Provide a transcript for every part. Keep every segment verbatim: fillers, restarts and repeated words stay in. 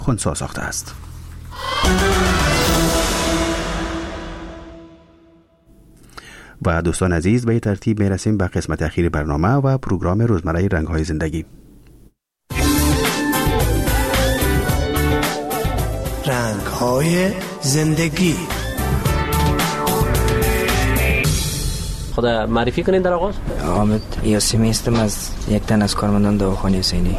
خنثی ساخته است. و دوستان عزیز، به ترتیب می رسیم به قسمت اخیر برنامه و پروگرام روزمره رنگ‌های زندگی. رنگ‌های زندگی. خدا معرفی کنین در آغاز. حامد یاسمی هستم، از یک تن از کارمندان دواخانه حسینی.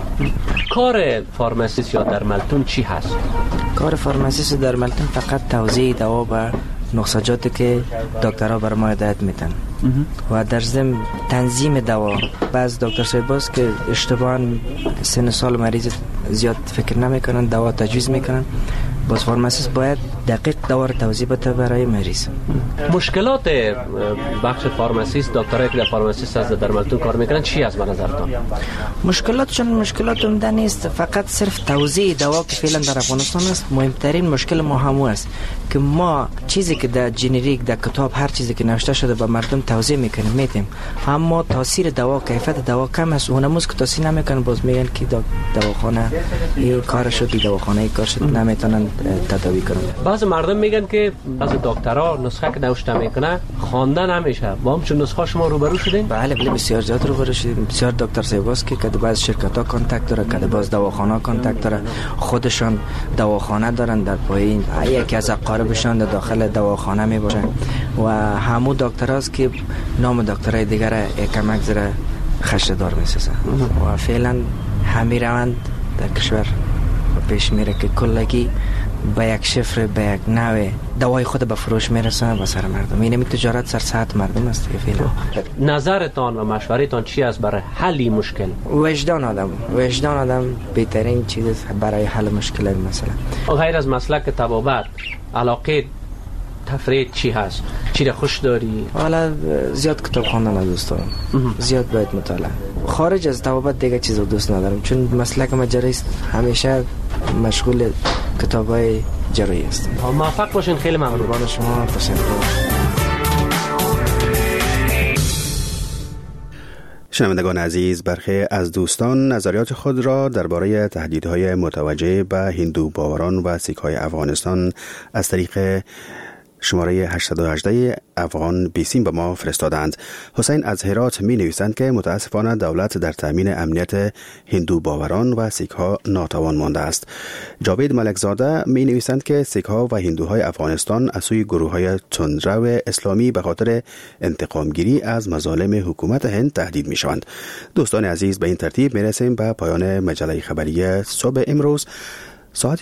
کار فارماسیست یا درملتون چی هست؟ کار فارماسیست در درملتون فقط توزیع دوا به نسخجاتی که دکترها بر ما هدایت میتن و در ضمن تنظیم دوا. بعض دکتر صاحباست که اشتباهاً سن سال مریض زیاد فکر نمیکنن، دوا تجویز میکنن. باز فارماسیست باید دقیق دوا رو توضیح بده برای مریض. مشکلات بخش فارماسیست، دکترایی که در فارماسیست از درملتون کار میکنن چی است به نظرتان؟ مشکلاتشون مشکلات عمده نیست، فقط صرف توزیع دوا که فعلا در افغانستان است. مهمترین مشکل ما همون است که ما چیزی که در جنریک در کتاب هر چیزی که نوشته شده به مردم توزیع میکنیم میتیم، اما تاثیر دوا، کیفیت دوا کم است. اونموز که تاثیر نمیکنه باز میگن که دواخانه این کارشو بی دواخانه کارشو نمیتونن تداوی کنن. بعض مردم میگن که بعض دکترها نسخه که نوشته میکنه خوانده نمیشه. با هم چون نسخه شما روبرو شدین؟ بله بله بسیار زیاد روبرو شدیم. بسیار دکتر صاحباست که کده باز شرکت ها کانتاکت داره، کده باز دواخانه کانتاکت داره، خودشان دواخانه دارن در پایین، یکی از اقاربشان در داخل دواخانه میباشن و همو دکتراست که نام دکترای دیگر کمک زره خشدار میسازن و فعلا همین روند در کشور پیش میره که کلگی با یک شفر، با یک نوع دوای خود به فروش میرسن و سر مردم. اینمی تجارت سر ساعت مردم است که فعلا. نظرتان و مشورتان چی است برای حل مشکل؟ وجدان آدم، وجدان آدم بهترین چیز است برای حل مشکل. مثلا غیر از مسلک طبابت، علاقه تفریح چی هست؟ چی را خوش داری؟ حالا زیاد کتاب خواندن دوست دارم، زیاد باید مطالعه. خارج از طبابت دیگه چیز رو دوست ندارم، چون مسلک ما جراحی است، همیشه مشغول کتابای جراحی هستم. موفق باشین. خیلی ممنون. شما تشکر. شنوندگان عزیز، برخی از دوستان نظریات خود را درباره تهدیدهای متوجه به هندو باوران و سیک‌های افغانستان از طریق شماره هشت یک هشت افغان بیسیم به ما فرستادند. حسین از هرات می نویسند که متاسفانه دولت در تامین امنیت هندو باوران و سیک ها ناتوان مانده است. جاوید ملکزاده می نویسند که سیک ها و هندوهای افغانستان از سوی گروه های تندرو اسلامی به خاطر انتقام گیری از مظالم حکومت هند تهدید می شوند. دوستان عزیز، به این ترتیب می رسیم به پایان مجله خبری صبح امروز. ساعت